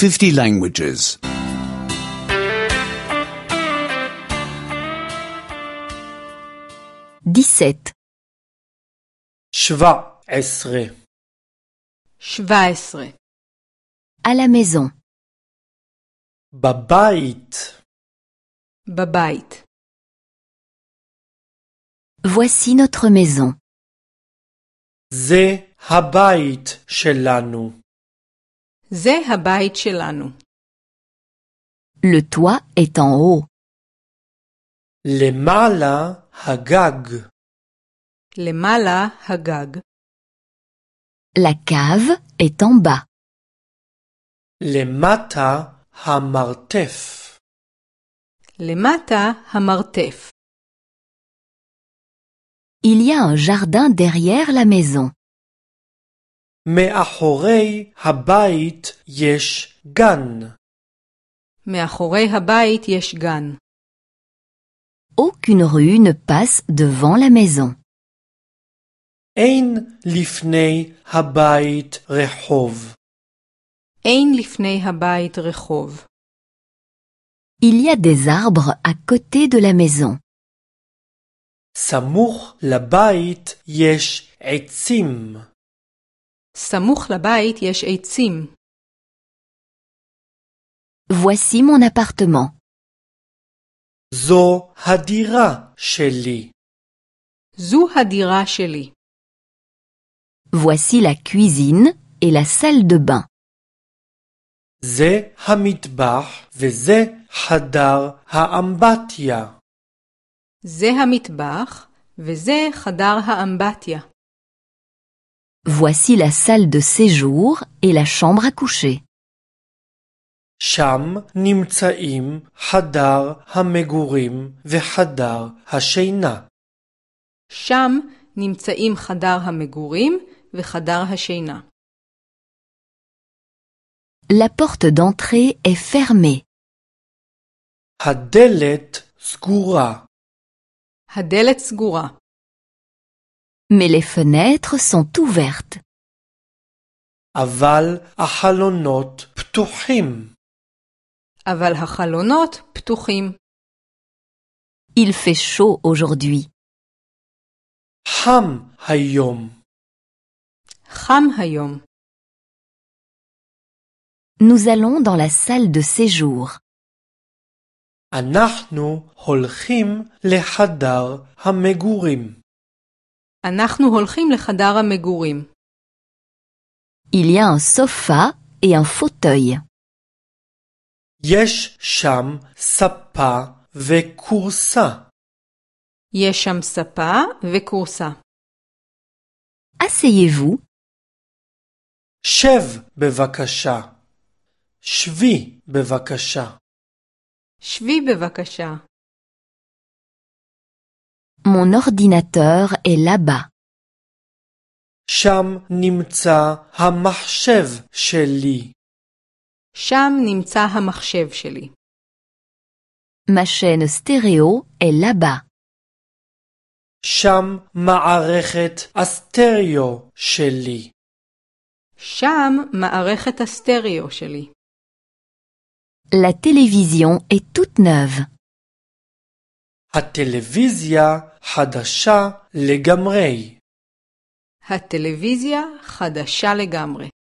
50 languages. 17. 17. 17. À la maison. בבית. בבית. Voici notre maison. זה הבית שלנו. זה הבית שלנו. Le toit est en haut. למעלה הגג. למעלה הגג. La cave est en bas. למטה המרתף. למטה המרתף. Il y a un jardin derrière la maison. מאחורי הבית יש גן. מאחורי הבית יש גן. Aucune rue ne passe devant la maison. אין לפני הבית רחוב. אין לפני הבית רחוב. Il y a des arbres à côté de la maison. סמוך לבית יש עצים. סמוך לבית יש עצים. Voici mon appartement. זו הדירה שלי. זו הדירה שלי. Voici la cuisine et la salle de bain. זה המטבח וזה חדר האמבטיה. זה המטבח וזה חדר האמבטיה. Voici la salle de séjour et la chambre à coucher. שם נמצאים חדר המגורים וחדר השינה. שם נמצאים חדר המגורים וחדר השינה. La porte d'entrée est fermée. הדלת סגורה. הדלת סגורה. Mais les fenêtres sont ouvertes. אבל החלונות פתוחים. אבל החלונות פתוחים. Il fait chaud aujourd'hui. חם היום. חם היום. Nous allons dans la salle de séjour. אנחנו הולכים לחדר המגורים. אנחנו הולכים לחדר המגורים. Il y a un sofa et un fauteuil. יש שם ספה וכורסה. יש שם ספה וכורסה. Asseyez-vous. שב בבקשה. שבי בבקשה. שבי בבקשה. Mon ordinateur est là-bas. שם נמצא המחשב שלי. שם נמצא המחשב שלי. Ma chaîne stéréo est là-bas. שם מערכת הסטריאו שלי. שם מערכת הסטריאו שלי. La télévision est toute neuve. הטלוויזיה חדשה לגמרי. הטלוויזיה חדשה לגמרי.